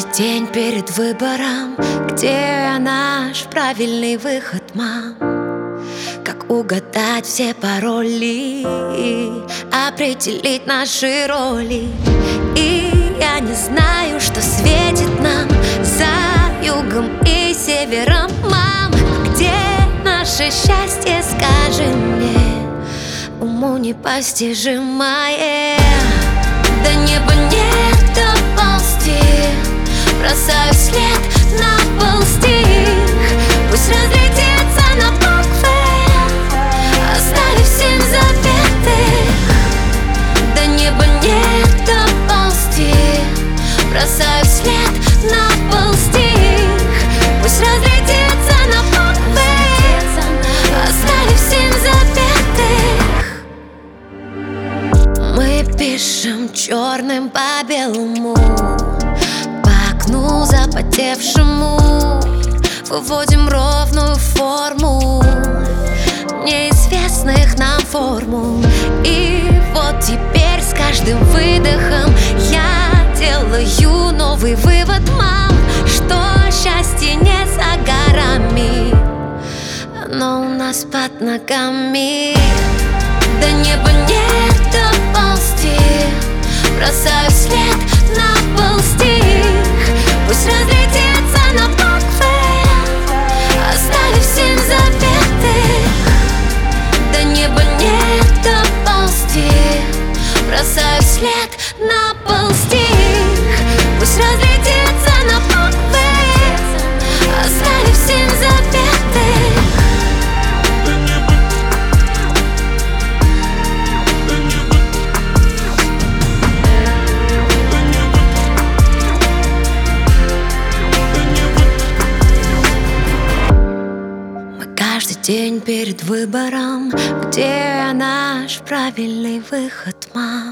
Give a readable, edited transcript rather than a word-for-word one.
каждый день перед выбором, где наш правильный выход, мам? Как угадать все пароли, определить наши роли? И я не знаю, что светит нам за югом и севером, мам. Где наше счастье, скажи мне, уму непостижимое. До неба не доползти, бросаю след на пол стих. Пусть разлетится на буквы, оставив 7 запятых. До неба не доползти, бросаю след на пол стих. Пусть разлетится на буквы, оставив 7 запятых. Мы пишем черным по белому, по окну запотевшему, выводим ровную форму неизвестных нам формул. И вот теперь с каждым выдохом я делаю новый вывод, мам, что счастье не за горами, оно у нас под ногами. До неба не доползти, бросаю след на пол стих. Пусть разлетится на буквы, оставив 7 запятых. До неба не доползти, бросаю след на пол стих. Пусть разлетится на буквы, оставив 7 запятых. Каждый день перед выбором, где наш правильный выход, мам?